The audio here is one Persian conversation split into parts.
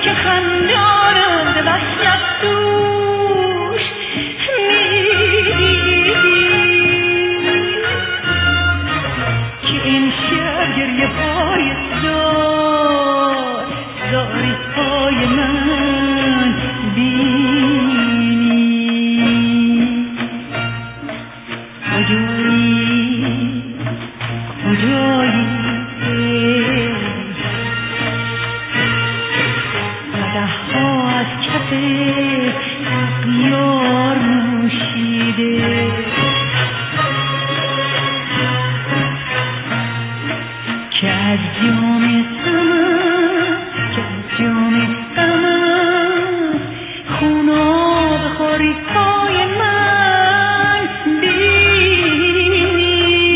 که خندانم به وصلت دوش میدیدی که این شب گریه پای زاری پای من بینی کجایی قدح‌ها از کف یار نوشیده که از جام غمت خوناب خوری پای من بینی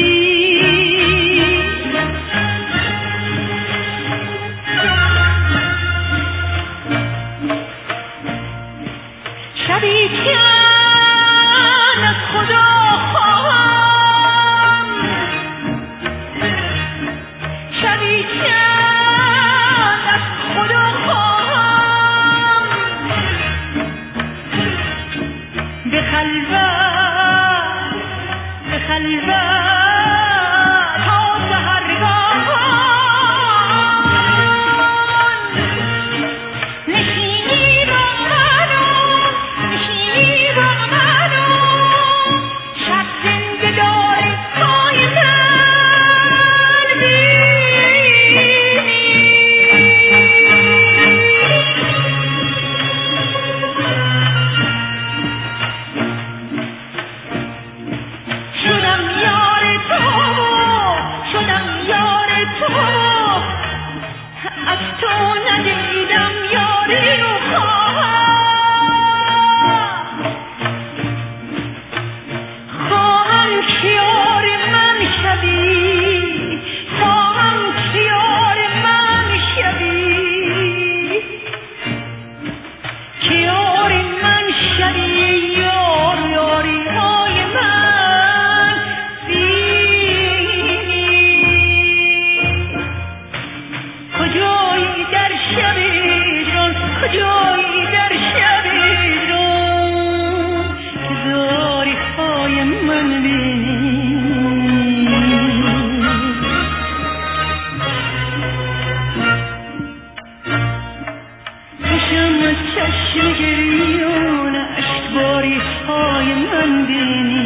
شبی که از خدا خواهم شبی که از خدا خواهم به خلوت تا سحرگاهان نشینی با منو شب زنده داری پای من بینی شدم یار تو از تو ندیدم یاری رو خواهم که یار من شوی خواهم که یار من شوی که یار من شوی یاری های من بینی کجایی در شب هجران کجایی در شب هجران که زاری های من بینی چشم از چشم گریان اشکباری های من بینی